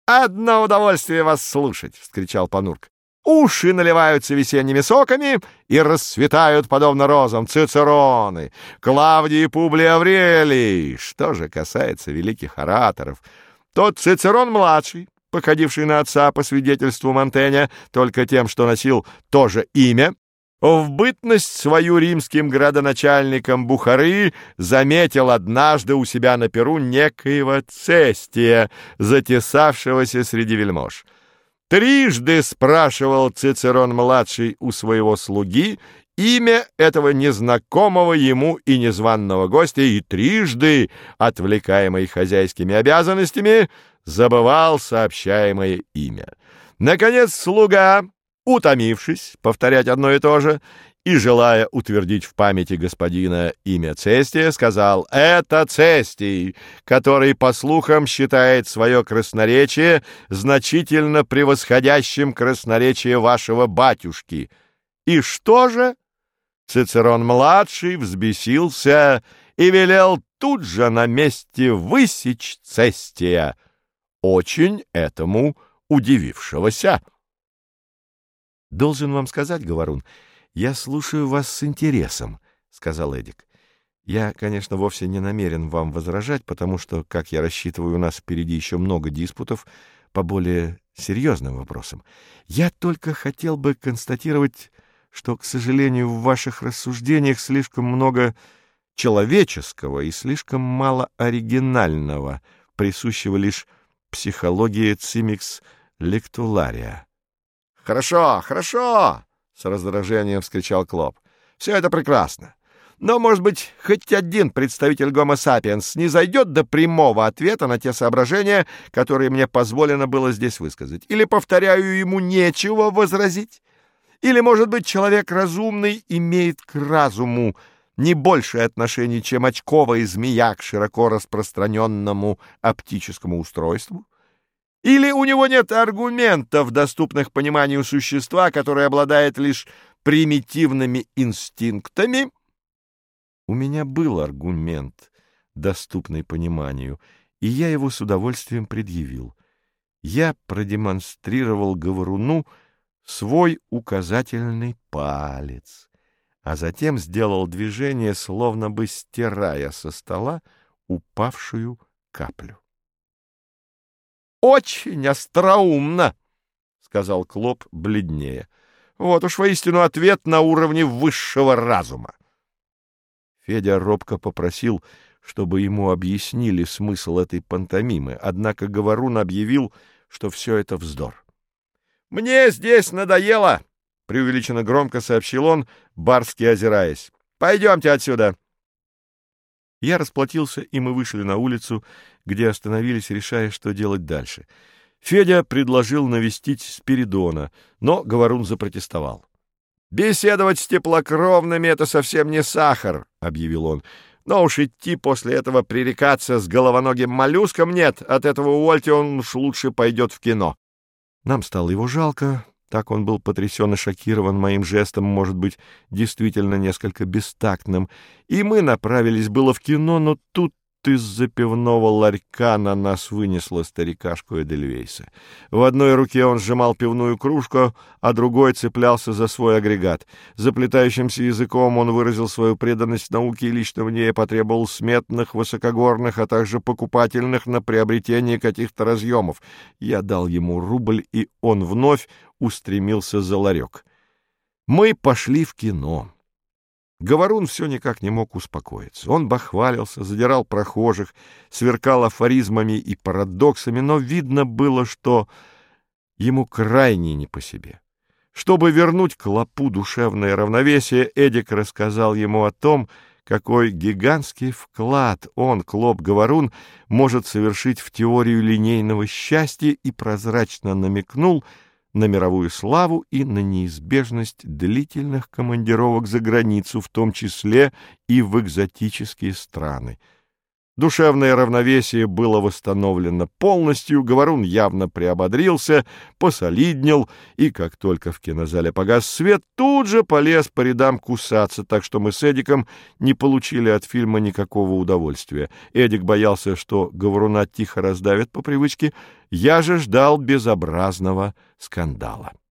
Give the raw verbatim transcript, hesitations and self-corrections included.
«Одно удовольствие вас слушать!» — вскричал Панурк. «Уши наливаются весенними соками и расцветают, подобно розам, Цицероны, Клавдий и Публий Аврелий. Что же касается великих ораторов, то Цицерон-младший, походивший на отца по свидетельству Монтэня только тем, что носил то же имя, в бытность свою римским градоначальником Бухары заметил однажды у себя на перу некоего Цестия, затесавшегося среди вельмож. Трижды спрашивал Цицерон-младший у своего слуги имя этого незнакомого ему и незваного гостя, и трижды, отвлекаемый хозяйскими обязанностями, забывал сообщаемое имя. Наконец слуга, утомившись повторять одно и то же и желая утвердить в памяти господина имя Цестия, сказал: «Это Цестий, который, по слухам, считает свое красноречие значительно превосходящим красноречие вашего батюшки». И что же? Цицерон-младший взбесился и велел тут же на месте высечь Цестия, очень этому удивившегося. «Должен вам сказать, Говорун, я слушаю вас с интересом», — сказал Эдик. «Я, конечно, вовсе не намерен вам возражать, потому что, как я рассчитываю, у нас впереди еще много диспутов по более серьезным вопросам. Я только хотел бы констатировать, что, к сожалению, в ваших рассуждениях слишком много человеческого и слишком мало оригинального, присущего лишь психологии цимикс лектулария». «Хорошо, хорошо!» — с раздражением вскричал Клоп. «Все это прекрасно. Но, может быть, хоть один представитель Гомо сапиенс не зайдет до прямого ответа на те соображения, которые мне позволено было здесь высказать? Или, повторяю, ему нечего возразить? Или, может быть, человек разумный имеет к разуму не большее отношение, чем очковая змея к широко распространенному оптическому устройству? Или у него нет аргументов, доступных пониманию существа, которое обладает лишь примитивными инстинктами?» У меня был аргумент, доступный пониманию, и я его с удовольствием предъявил. Я продемонстрировал Говоруну свой указательный палец, а затем сделал движение, словно бы стирая со стола упавшую каплю. «Очень остроумно!» — сказал Клоп бледнее. «Вот уж воистину ответ на уровне высшего разума!» Федя робко попросил, чтобы ему объяснили смысл этой пантомимы, однако Говорун объявил, что все это вздор. «Мне здесь надоело!» — преувеличенно громко сообщил он, барски озираясь. «Пойдемте отсюда!» Я расплатился, и мы вышли на улицу, где остановились, решая, что делать дальше. Федя предложил навестить Спиридона, но Говорун запротестовал. «Беседовать с теплокровными — это совсем не сахар», — объявил он. «Но уж идти после этого пререкаться с головоногим моллюском нет, от этого увольте, он уж лучше пойдет в кино». Нам стало его жалко, так он был потрясен и шокирован моим жестом, может быть, действительно несколько бестактным, и мы направились было в кино, но тут из-за пивного ларька на нас вынесло старикашку Эдельвейса. В одной руке он сжимал пивную кружку, а другой цеплялся за свой агрегат. Заплетающимся языком он выразил свою преданность науке и лично мне потребовал сметных, высокогорных, а также покупательных на приобретение каких-то разъемов. Я дал ему рубль, и он вновь устремился за ларек. Мы пошли в кино. Говорун все никак не мог успокоиться. Он бахвалился, задирал прохожих, сверкал афоризмами и парадоксами, но видно было, что ему крайне не по себе. Чтобы вернуть Клопу душевное равновесие, Эдик рассказал ему о том, какой гигантский вклад он, Клоп-Говорун, может совершить в теорию линейного счастья, и прозрачно намекнул на мировую славу и на неизбежность длительных командировок за границу, в том числе и в экзотические страны. Душевное равновесие было восстановлено полностью, Говорун явно приободрился, посолиднел, и как только в кинозале погас свет, тут же полез по рядам кусаться, так что мы с Эдиком не получили от фильма никакого удовольствия. Эдик боялся, что Говоруна тихо раздавят по привычке, я же ждал безобразного скандала.